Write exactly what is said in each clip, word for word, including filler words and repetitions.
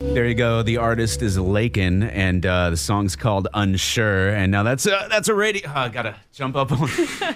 There you go. The artist is Lakin, and uh, the song's called Unsure. And now that's uh, that's a radio. Oh, I gotta jump up on.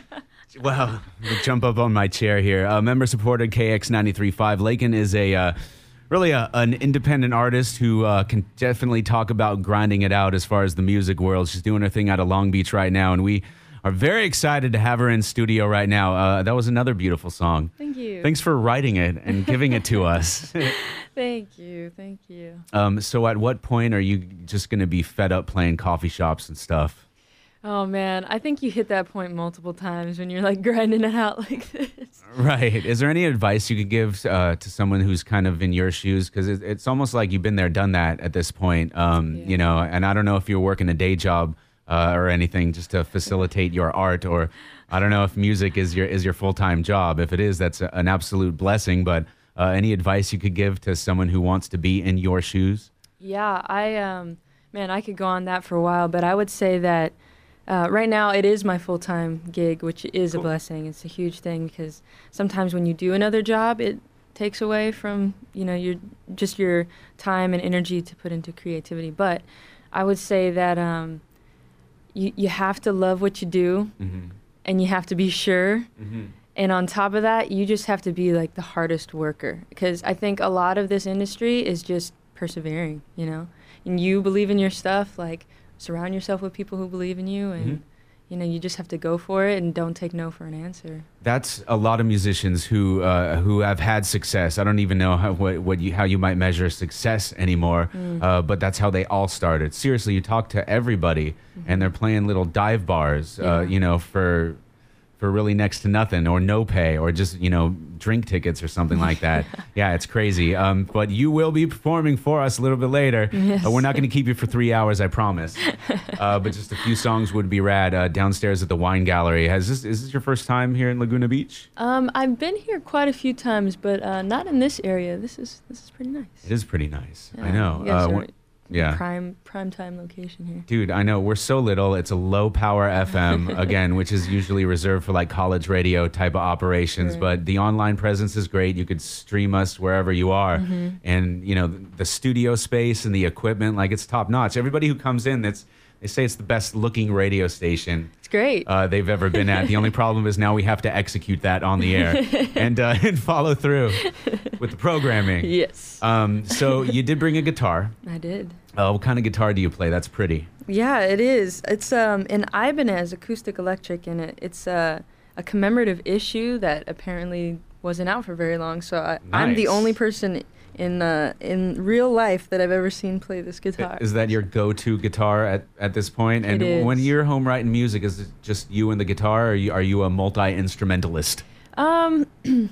Wow, jump up on my chair here. Uh, member supported K X ninety-three point five. Lakin is a uh, really a, an independent artist who uh, can definitely talk about grinding it out as far as the music world. She's doing her thing out of Long Beach right now, and we are very excited to have her in studio right now. Uh, that was another beautiful song. Thank you. Thanks for writing it and giving it to us. Thank you. Thank you. Um, so at what point are you just going to be fed up playing coffee shops and stuff? Oh, man. I think you hit that point multiple times when you're like grinding it out like this. Right. Is there any advice you could give uh, to someone who's kind of in your shoes? Because it, it's almost like you've been there, done that at this point. Um, Yeah. You know, and I don't know if you're working a day job uh, or anything just to facilitate your art, or I don't know if music is your is your full-time job. If it is, that's a, an absolute blessing. But uh, any advice you could give to someone who wants to be in your shoes? Yeah, I, um, man, I could go on that for a while, but I would say that uh, right now it is my full-time gig, which is Cool. a blessing. It's a huge thing because sometimes when you do another job, it takes away from, you know, your just your time and energy to put into creativity. But I would say that um, you, you have to love what you do, Mm-hmm. and you have to be sure. Mm-hmm. And on top of that, you just have to be like the hardest worker, because I think a lot of this industry is just persevering, you know, and you believe in your stuff, like surround yourself with people who believe in you, and, Mhm. you know, you just have to go for it and don't take no for an answer. That's a lot of musicians who uh, who have had success. I don't even know how what, what you how you might measure success anymore, uh, but that's how they all started. Seriously, you talk to everybody, and they're playing little dive bars, uh, Yeah. you know, for for really next to nothing, or no pay, or just, you know, drink tickets or something like that. Yeah, it's crazy. Um, but you will be performing for us a little bit later. Yes. Uh, we're not going to keep you for three hours, I promise. Uh, but just a few songs would be rad. Uh, downstairs at the Wine Gallery. Has this is this your first time here in Laguna Beach? Um, I've been here quite a few times, but uh, not in this area. This is this is pretty nice. It is pretty nice. I Yeah, know. you guys Uh, are wh- yeah. Prime prime time location here. Dude, I know. We're so little. It's a low power F M, again, which is usually reserved for like college radio type of operations. Right. But the online presence is great. You could stream us wherever you are. Mm-hmm. And, you know, the studio space and the equipment, like it's top notch. Everybody who comes in, that's they say it's the best looking radio station It's great. uh, they've ever been at. The only problem is now we have to execute that on the air and, uh, and follow through with the programming. Yes, Um, so you did bring a guitar. I did. Uh, what kind of guitar do you play? That's pretty. Yeah, it is. It's um, an Ibanez acoustic electric, and it, it's a, a commemorative issue that apparently wasn't out for very long. So I, I'm the Nice. only person in uh, in real life that I've ever seen play this guitar. Is that your go-to guitar at, at this point? And It when is. you're home writing music, is it just you and the guitar, or are you, are you a multi-instrumentalist? Um,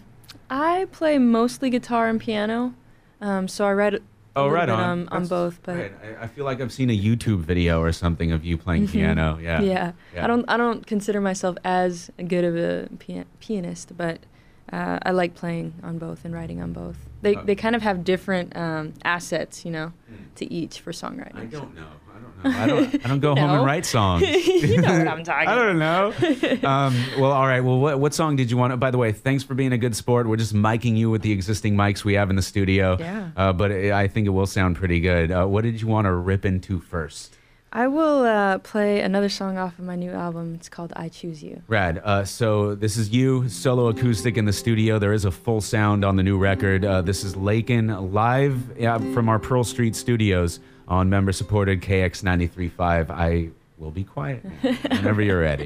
I play mostly guitar and piano. Um, so I write a Oh, little right bit on. on, on That's- both, but. Right. I, I feel like I've seen a YouTube video or something of you playing Mhm. piano. Yeah. Yeah. Yeah. I don't I don't consider myself as good of a pia- pianist, but uh, I like playing on both and writing on both. They Uh, they kind of have different um, assets, you know, Mm. to each for songwriting. I so. don't know. I don't know. I don't. I don't go home and No. write songs. You know what I'm talking I don't know. Um, well, all right. Well, what, what song did you want? By the way, thanks for being a good sport. We're just miking you with the existing mics we have in the studio. Yeah. Uh, but it, I think it will sound pretty good. Uh, what did you want to rip into first? I will uh, play another song off of my new album. It's called I Choose You. Rad. Uh, so this is you, solo acoustic in the studio. There is a full sound on the new record. Uh, this is Lakin live yeah, from our Pearl Street studios on member-supported K X ninety-three point five. I will be quiet now, whenever you're ready.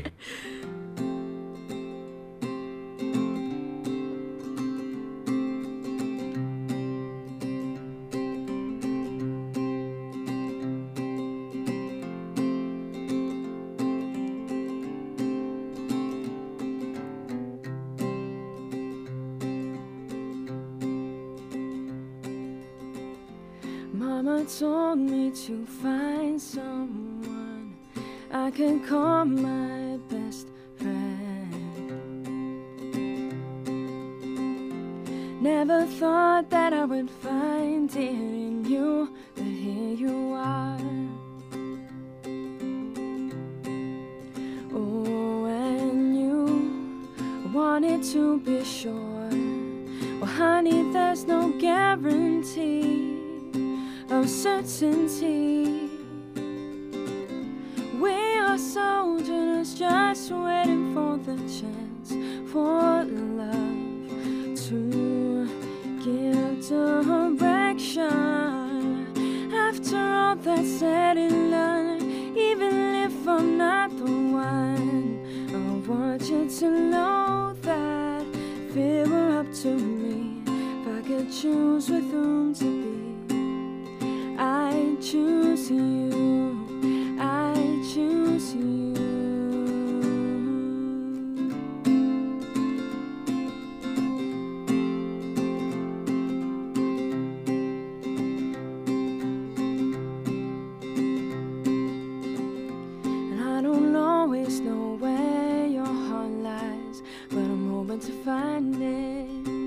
Mama told me to find someone I can call my best friend. Never thought that I would find it in you, but here you are. Oh, and you wanted to be sure. Well, honey, there's no guarantee of of certainty. We are soldiers just waiting for the chance for love to give direction. After all that's said and done, even if I'm not the one, I want you to know that if it were up to me, if I could choose with whom to be, I choose you, I choose you. And I don't always know where your heart lies, but I'm hoping to find it.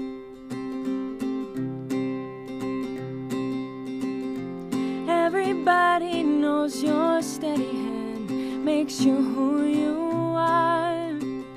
Everybody knows your steady hand makes you who you are.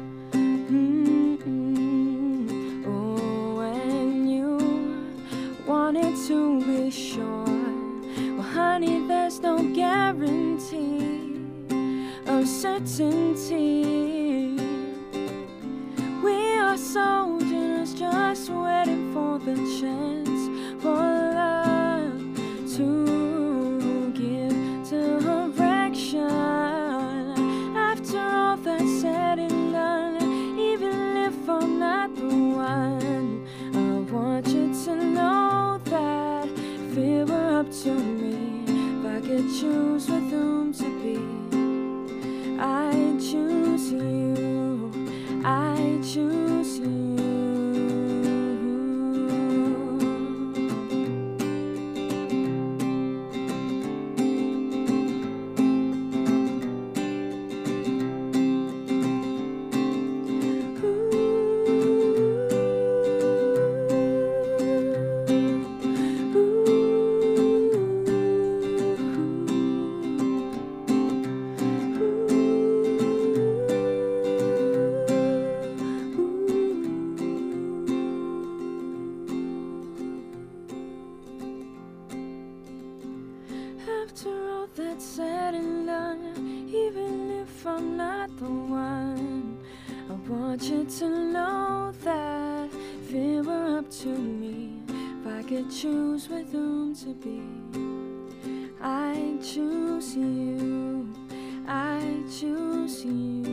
Mm-mm. Oh, and you wanted to be sure. Well, honey, there's no guarantee of certainty. We are soldiers just waiting for the chance for love to direction. After all that's said and done, even if I'm not the one, I want you to know that if it were up to me, if I could choose with whom to be, I choose you, I choose you. After all that's said and done, even if I'm not the one, I want you to know that if it were up to me, if I could choose with whom to be, I choose you, I choose you.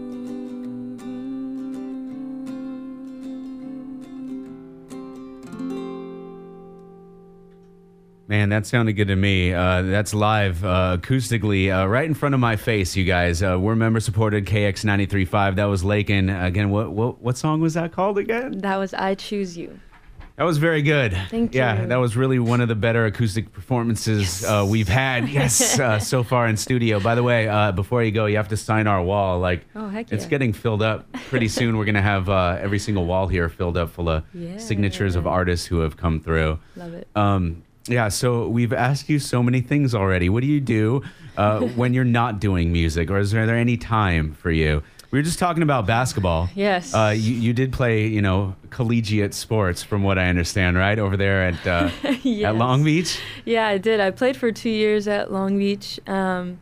Man, that sounded good to me. Uh, that's live, uh, acoustically, uh, right in front of my face, you guys. Uh, we're member-supported K X ninety-three point five. That was Lakin. Again, what, what what song was that called again? That was I Choose You. That was very good. Thank Yeah, you. that was really one of the better acoustic performances Yes. uh, we've had, yes, uh, so far in studio. By the way, uh, before you go, you have to sign our wall. Like, Oh, heck it's yeah. getting filled up pretty soon. We're going to have uh, every single wall here filled up full of Yeah. signatures of artists who have come through. Love it. Um, yeah, so we've asked you so many things already. What do you do uh, when you're not doing music, or is there, there any time for you? We were just talking about basketball. Yes. Uh, you, you did play, you know, collegiate sports, from what I understand, right? Over there at uh, Yes. at Long Beach. Yeah, I did. I played for two years at Long Beach, um,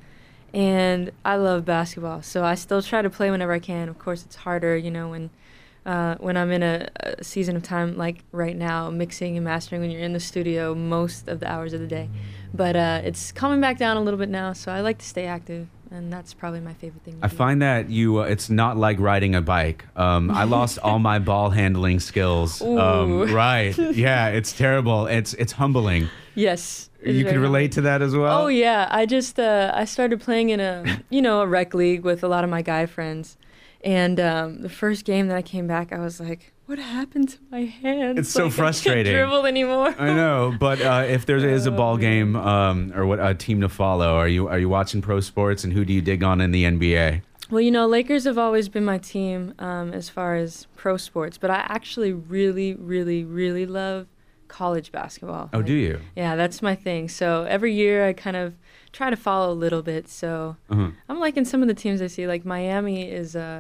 and I love basketball. So I still try to play whenever I can. Of course, it's harder, you know, when uh, when I'm in a, a season of time like right now, mixing and mastering when you're in the studio most of the hours of the day. But uh, it's coming back down a little bit now, so I like to stay active, and that's probably my favorite thing to I do. find that you, uh, it's not like riding a bike. Um, I lost all my ball handling skills. Um, Ooh. right. Yeah, it's terrible. It's it's humbling. Yes. it's You very can relate to that as well? Oh yeah, I just uh, I started playing in a you know a rec league with a lot of my guy friends, and um, the first game that I came back, I was like, what happened to my hands? It's so Like, frustrating. I can't dribble anymore. I know, but uh, if there is a Oh, ball man. game um, or what a team to follow, are you are you watching pro sports, and who do you dig on in the N B A? Well, you know, Lakers have always been my team um, as far as pro sports, but I actually really, really, really love college basketball. Oh, Like, do you? Yeah, that's my thing. So every year I kind of try to follow a little bit. So Uh-huh. I'm liking some of the teams I see. Like Miami is, uh,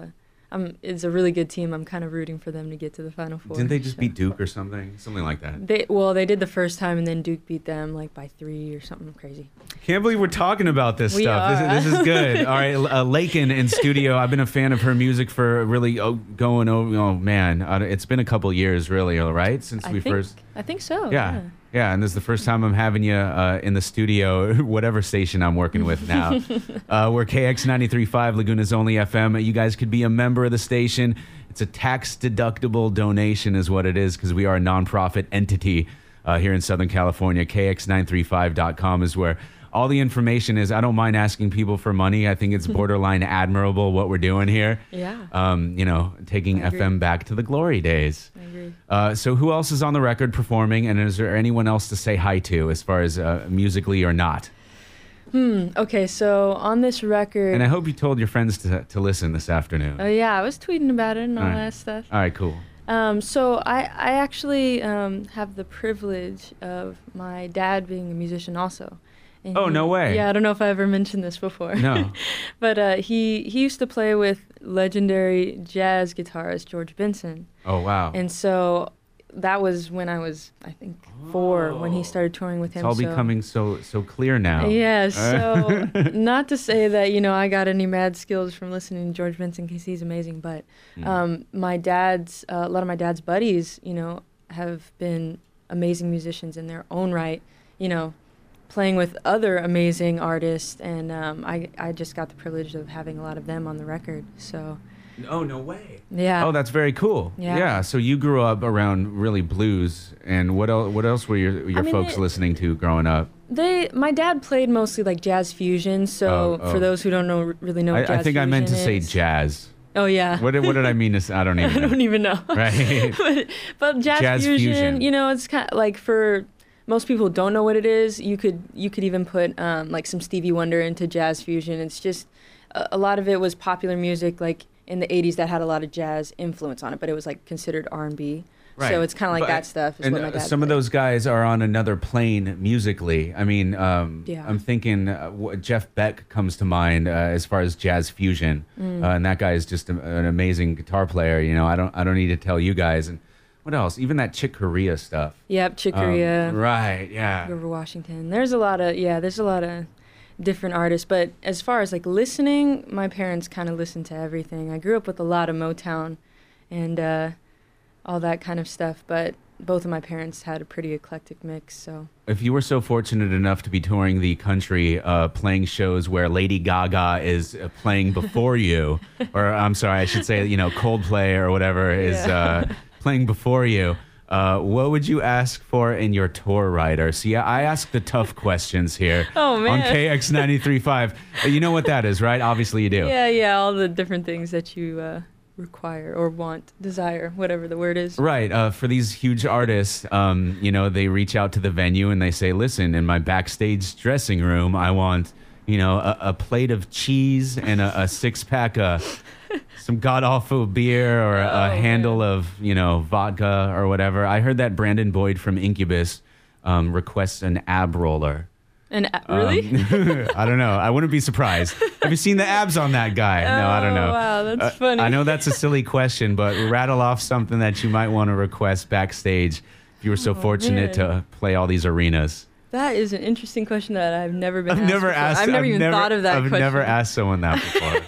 um, it's a really good team. I'm kind of rooting for them to get to the Final Four. Didn't they just so. beat Duke or something? Something like that. They well, they did the first time, and then Duke beat them like by three or something crazy. Can't believe we're talking about this We stuff. are. This, is- this is good. All right, uh, Lakin in studio. I've been a fan of her music for really oh, going over. Oh man, uh, it's been a couple years, really, all right, since I we think, first. I think so. Yeah. Yeah. Yeah, and this is the first time I'm having you uh, in the studio, whatever station I'm working with now. uh, we're K X ninety-three point five, Laguna's only F M. You guys could be a member of the station. It's a tax-deductible donation is what it is, because we are a nonprofit entity uh, here in Southern California. K X nine three five dot com is where all the information is. I don't mind asking people for money. I think it's borderline admirable what we're doing here. Yeah. Um, you know, taking I agree. F M back to the glory days. I agree. Uh, so who else is on the record performing, and is there anyone else to say hi to as far as uh, musically or not? Hmm. Okay, so on this record. And I hope you told your friends to, to listen this afternoon. Oh yeah, I was tweeting about it and all All right. that stuff. All right, cool. Um, so I, I actually um, have the privilege of my dad being a musician also. And Oh, he- no way. Yeah, I don't know if I ever mentioned this before. No. But uh, he he used to play with legendary jazz guitarist George Benson, Oh, wow. and so that was when I was I think four when he started touring with It's him. all so. becoming so so clear now. Yeah, so not to say that, you know, I got any mad skills from listening to George Benson because he's amazing, but Mm. um, my dad's, uh, a lot of my dad's buddies, you know, have been amazing musicians in their own right, you know, playing with other amazing artists, and um, I, I just got the privilege of having a lot of them on the record, so Oh, no way. yeah. Oh, that's very cool. Yeah. So you grew up around really blues, and what else? What else were your your I mean, folks it- listening to growing up? They, my dad played mostly like jazz fusion, so Oh, oh. for those who don't know, really know what I, jazz I think I meant to fusion say is. jazz. Oh yeah. What did, what did I mean to say? I don't even I know. don't even know. Right. but, but jazz, Jazz fusion, fusion. you know, it's kind of like for most people who don't know what it is. You could you could even put um, like some Stevie Wonder into jazz fusion. It's just a, a lot of it was popular music like in the eighties that had a lot of jazz influence on it, but it was like considered R and B. Right. So it's kind of like But- that stuff. Is And what my uh, dad some of played. those guys are on another plane musically. I mean, um, Yeah. I'm thinking uh, w- Jeff Beck comes to mind uh, as far as jazz fusion, Mm. uh, and that guy is just a, an amazing guitar player. You know, I don't I don't need to tell you guys. And what else? Even that Chick Corea stuff. Yep, Chick Um, Corea, right. Yeah. Grover Washington. There's a lot of yeah. There's a lot of different artists, but as far as like listening, my parents kind of listened to everything. I grew up with a lot of Motown and uh, all that kind of stuff, but both of my parents had a pretty eclectic mix. So If you were so fortunate enough to be touring the country, uh, playing shows where Lady Gaga is uh, playing before you, or I'm sorry, I should say, you know, Coldplay or whatever is uh, playing before you, uh, what would you ask for in your tour rider? See, I ask the tough questions here Oh, on man. K X ninety-three point five. Uh, You know what that is, right? Obviously you do. yeah, yeah, all the different things that you uh, require or want, desire, whatever the word is. Right. Uh, for these huge artists, um, you know, they reach out to the venue and they say, listen, in my backstage dressing room, I want, you know, a, a plate of cheese and a, a six pack of some god awful beer or a, a Oh, handle man. of, you know, vodka or whatever. I heard that Brandon Boyd from Incubus um, requests an ab roller. And uh, really? Um, I don't know. I wouldn't be surprised. Have you seen the abs on that guy? No, I don't Oh, know. wow, that's Uh, funny. I know that's a silly question, but rattle off something that you might want to request backstage if you were so Oh, fortunate man. to play all these arenas. That is an interesting question that I've never been I've asked never before. asked. I've never I've even never, thought of that I've question. never asked someone that before.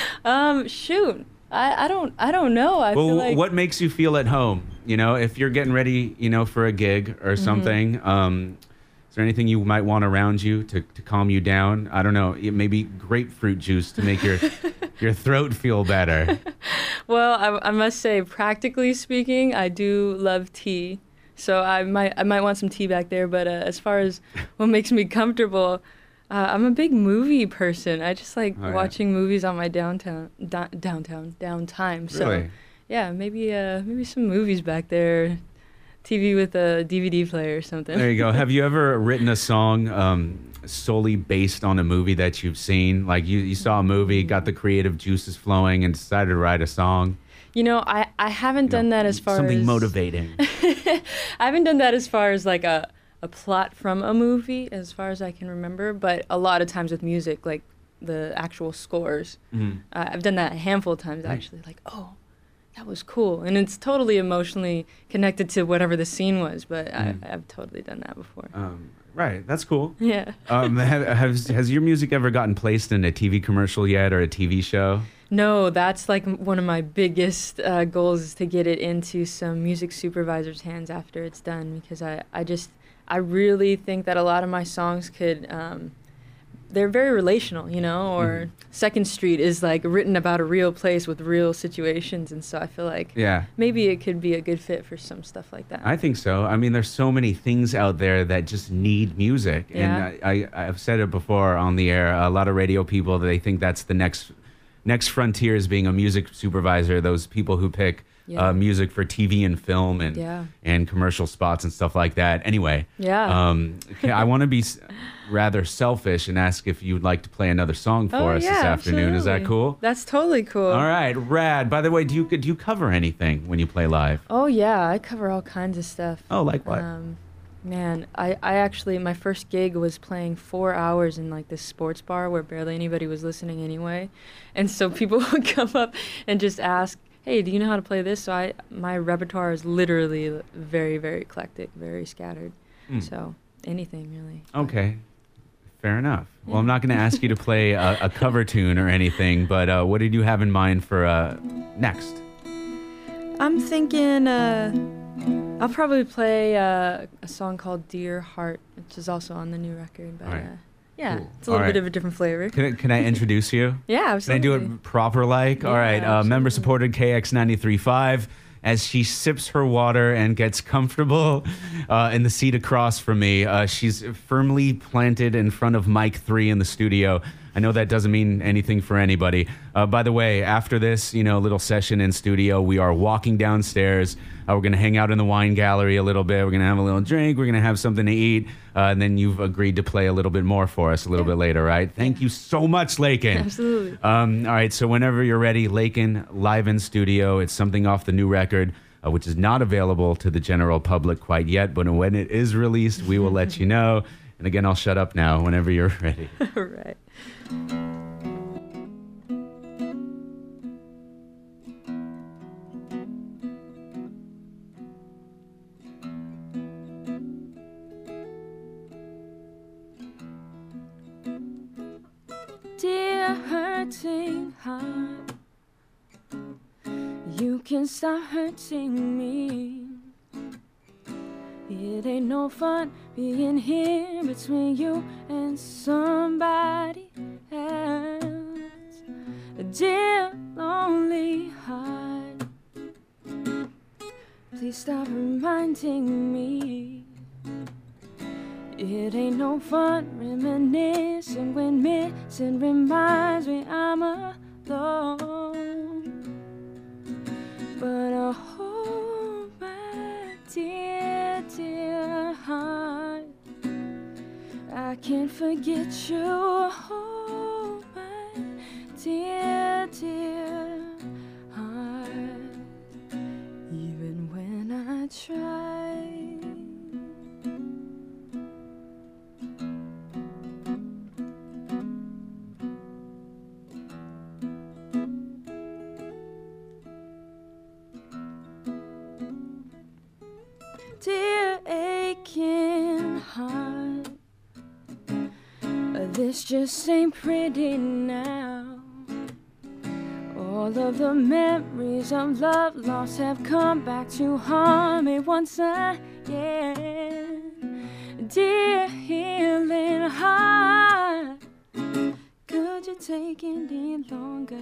Um, shoot. I, I don't I don't know. I Well, feel like what makes you feel at home? You know, if you're getting ready, you know, for a gig or Mm-hmm. something. Um, is there anything you might want around you to, to calm you down? I don't know. It- Maybe grapefruit juice to make your your throat feel better. Well, I, I must say, practically speaking, I do love tea. So I might I might want some tea back there. But uh, as far as what makes me comfortable, uh, I'm a big movie person. I just like Oh, yeah. watching movies on my downtown da- downtown downtime. So Really? yeah, maybe uh maybe some movies back there. T V with a D V D player or something. There you go. Have you ever written a song um, solely based on a movie that you've seen? Like you, you saw a movie, got the creative juices flowing, and decided to write a song. You know, I, I haven't You know, done that as far something as motivating. I haven't done that as far as like a, a plot from a movie, as far as I can remember. But a lot of times with music, like the actual scores. Mhm. Uh, I've done that a handful of times, Right. actually. Like, oh, that was cool. And it's totally emotionally connected to whatever the scene was, but Mhm. I, I've totally done that before. Um, right, that's cool. Yeah. Um, have, has, has your music ever gotten placed in a T V commercial yet or a T V show? No, that's like m- one of my biggest uh, goals is to get it into some music supervisors' hands after it's done, because I, I just, I really think that a lot of my songs could, um, they're very relational, you know, or Mhm. Second Street is like written about a real place with real situations. And so I feel like Yeah. maybe it could be a good fit for some stuff like that. I think so. I mean, there's so many things out there that just need music, Yeah. and I, I, I've said it before on the air. A lot of radio people, they think that's the next next frontier is being a music supervisor. Those people who pick Yeah. uh, music for T V and film and Yeah. and commercial spots and stuff like that. Anyway, Yeah. um, I want to be s- rather selfish and ask if you'd like to play another song for Oh, us this yeah, afternoon. Is that absolutely. cool? That's totally cool. All right, rad. By the way, do you do you cover anything when you play live? Oh, yeah. I cover all kinds of stuff. Oh, like what? Um, man, I, I actually, my first gig was playing four hours in like this sports bar where barely anybody was listening anyway. And so people would come up and just ask, hey, do you know how to play this? So I, my repertoire is literally very, very eclectic, very scattered. Mm. So anything really. Okay. Fair enough. Well, I'm not going to ask you to play a, a cover tune or anything, but uh, what did you have in mind for uh, next? I'm thinking uh, I'll probably play uh, a song called Dear Heart, which is also on the new record. But All right. uh, yeah, Cool. it's a little All bit right. of a different flavor. Can I, can I introduce you? Yeah, Can I absolutely. do it proper like? All Yeah, right. Uh, member absolutely. supported K X ninety-three point five. As she sips her water and gets comfortable uh, in the seat across from me, uh, she's firmly planted in front of mic three in the studio. I know that doesn't mean anything for anybody. Uh, by the way, after this, you know, little session in studio, we are walking downstairs. Uh, we're going to hang out in the wine gallery a little bit. We're going to have a little drink. We're going to have something to eat. Uh, and then you've agreed to play a little bit more for us a little Yeah. bit later, right? Thank you so much, Lakin. Absolutely. Um, all right, so whenever you're ready, Lakin live in studio. It's something off the new record, uh, which is not available to the general public quite yet. But when it is released, we will let you know. And again, I'll shut up now whenever you're ready. All right. Dear hurting heart, you can stop hurting me. It ain't no fun being here between you and somebody else. Dear lonely heart, please stop reminding me. It ain't no fun reminiscing when missing reminds me I'm alone. But oh, my dear, dear heart, I can't forget you. Oh, my dear, dear heart, even when I try. Dear aching heart, this just ain't pretty now. All of the memories of love lost have come back to haunt me once again. Dear healing heart, could you take any longer?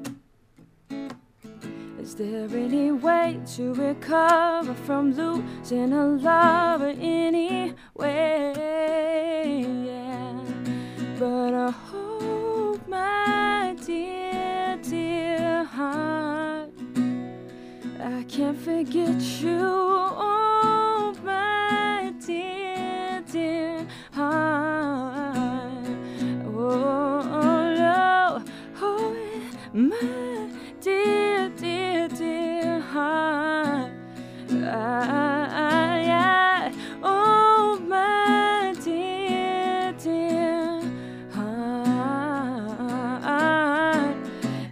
Is there any way to recover from losing a lover anyway? Yeah. But I hope, my dear, dear heart, I can't forget you. Oh, my dear, dear heart. Oh, oh no. Oh, my dear, dear, dear heart. I, I, I, oh, my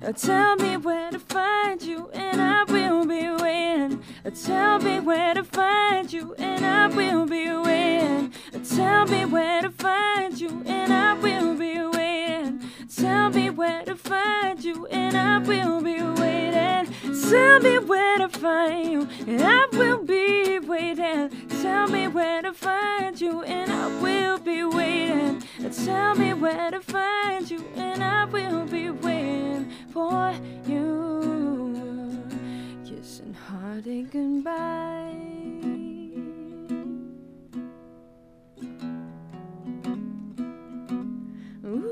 Tell me where to find you, and I will be waiting. Tell me where to find you, and I will be waiting. Tell me where to find you, and I will be waiting. Tell me where to find you, and I will be waiting. Tell me where to find you, and I will be waiting. Tell me where to find you, and I will be waiting. Tell me where to find you, and I will be waiting for you. Kissing heartache goodbye. Ooh.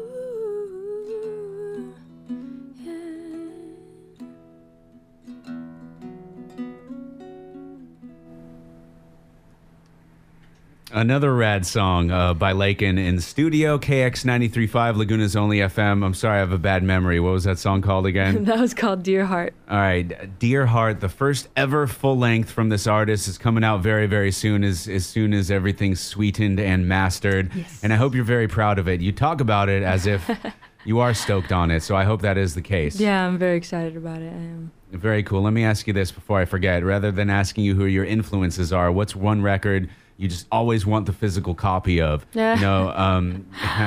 Another rad song uh, by Lakin in studio, K X ninety-three point five, Laguna's Only F M. I'm sorry, I have a bad memory. What was that song called again? That was called Dear Heart. All right, Dear Heart, the first ever full length from this artist, is coming out very, very soon, as, as soon as everything's sweetened and mastered. Yes. And I hope you're very proud of it. You talk about it as if you are stoked on it, so I hope that is the case. Yeah, I'm very excited about it. I am. Very cool. Let me ask you this before I forget. Rather than asking you who your influences are, what's one record you just always want the physical copy of? Yeah. You know, um,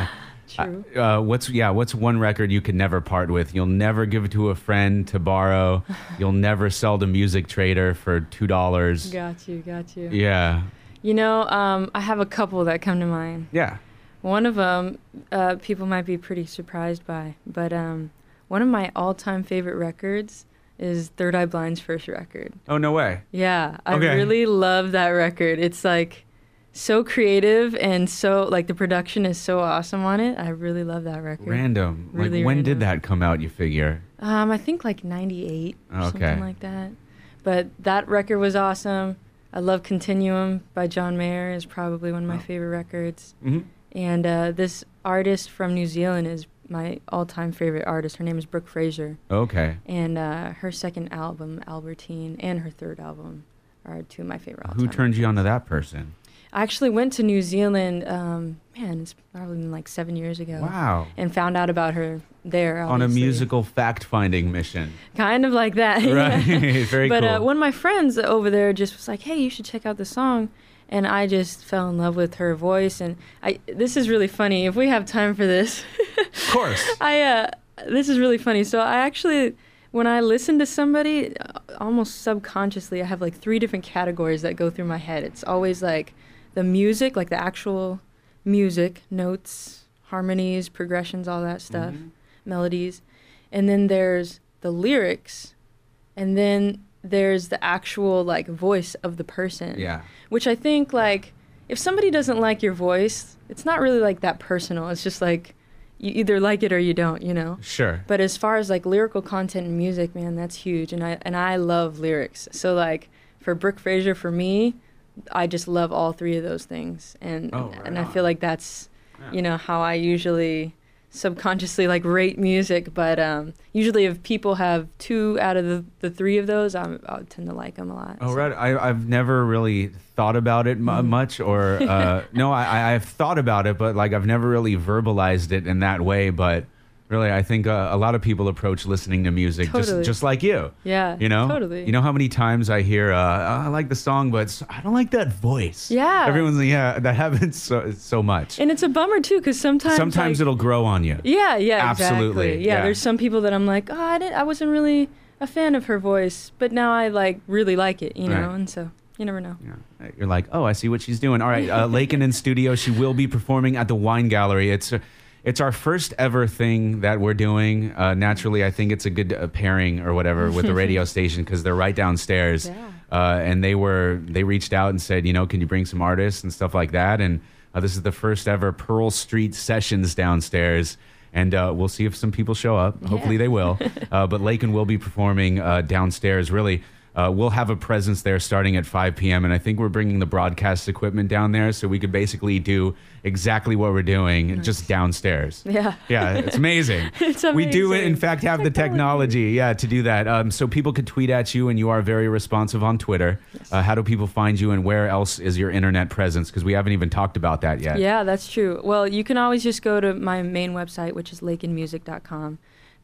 True. Uh, what's yeah? What's one record you could never part with? You'll never give it to a friend to borrow. You'll never sell to Music Trader for two dollars. Got you, got you. Yeah. You know, um, I have a couple that come to mind. Yeah. One of them, uh, people might be pretty surprised by, but um, one of my all-time favorite records is Third Eye Blind's first record. Oh, no way. Yeah, I Okay. really love that record. It's like so creative and so like the production is so awesome on it. I really love that record. Random. Really like when random. did that come out? You figure? Um, I think like ninety-eight or Okay. something like that. But that record was awesome. I love Continuum by John Mayer is probably one of my Oh. favorite records. Mm-hmm. And uh, this artist from New Zealand is my all-time favorite artist. Her name is Brooke Fraser. Okay. And uh, her second album, Albertine, and her third album are two of my favorite all-time. Who turned you records. onto that person? I actually went to New Zealand, um, man, it's probably been like seven years ago. Wow. And found out about her there, On a obviously. musical fact-finding mission. Kind of like that. Right. Very but cool. uh, one of my friends over there just was like, hey, you should check out the song. And I just fell in love with her voice. And I this is really funny. If we have time for this. Of course. I uh, this is really funny. So I actually, when I listen to somebody, uh, almost subconsciously, I have like three different categories that go through my head. It's always like the music, like the actual music, notes, harmonies, progressions, all that stuff, Mhm. melodies. And then there's the lyrics. And then there's the actual like voice of the person. Yeah. Which I think like if somebody doesn't like your voice, it's not really like that personal. It's just like you either like it or you don't, you know. Sure. But as far as like lyrical content and music, man, that's huge. And I and I love lyrics. So like for Brooke Fraser, for me, I just love all three of those things. And Oh, right and I on. feel like that's Yeah. you know how I usually subconsciously like rate music, but um, usually if people have two out of the, the three of those, I'm, I tend to like them a lot. Oh, so. right. I, I've never really thought about it mu- Mhm. much, or uh, no, I, I've thought about it, but like I've never really verbalized it in that way. But really, I think uh, a lot of people approach listening to music Totally. just just like you. Yeah, You know, totally. You know how many times I hear, uh, "Oh, I like the song, but s- I don't like that voice." Yeah. Everyone's like, yeah, that happens so so much. And it's a bummer too, because sometimes Sometimes like, it'll grow on you. yeah, yeah, Absolutely, exactly. Yeah, yeah. there's some people that I'm like, oh, I didn't, I wasn't really a fan of her voice, but now I like really like it, you know. Right. And so you never know. Yeah. You're like, oh, I see what she's doing. All right, uh, Lakin in studio. She will be performing at the Wine Gallery. It's uh, it's our first ever thing that we're doing. Uh, naturally, I think it's a good uh, pairing or whatever with the radio station because they're right downstairs. Yeah. Uh, and they were they reached out and said, you know, can you bring some artists and stuff like that? And uh, this is the first ever Pearl Street sessions downstairs. And uh, we'll see if some people show up. Yeah. Hopefully they will. Uh, but Lakin will be performing uh, downstairs. Really, uh, we'll have a presence there starting at five p.m. And I think we're bringing the broadcast equipment down there so we could basically do exactly what we're doing Nice. just downstairs. Yeah. Yeah, it's amazing. It's We do, amazing. in fact, have the technology, yeah, to do that. Um, so people could tweet at you, and you are very responsive on Twitter. Yes. Uh, how do people find you, and where else is your internet presence? Because we haven't even talked about that yet. Yeah, that's true. Well, you can always just go to my main website, which is lakin music dot com.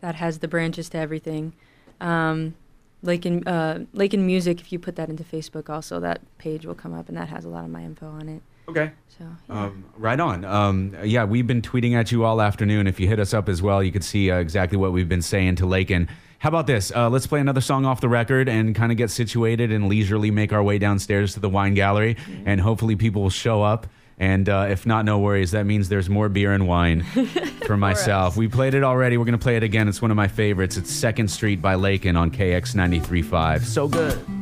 that has the branches to everything. Um, Lakin, uh, Lakin Music, if you put that into Facebook also, that page will come up, and that has a lot of my info on it. Okay. So, yeah. Um, right on. Um, yeah, we've been tweeting at you all afternoon. If you hit us up as well, you can see uh, exactly what we've been saying to Lakin. How about this? Uh, let's play another song off the record and kind of get situated and leisurely make our way downstairs to the wine gallery, mm-hmm. and hopefully people will show up. And uh, if not, no worries. That means there's more beer and wine for myself. We played it already. We're going to play it again. It's one of my favorites. It's Second Street by Lakin on K X ninety-three point five. So good.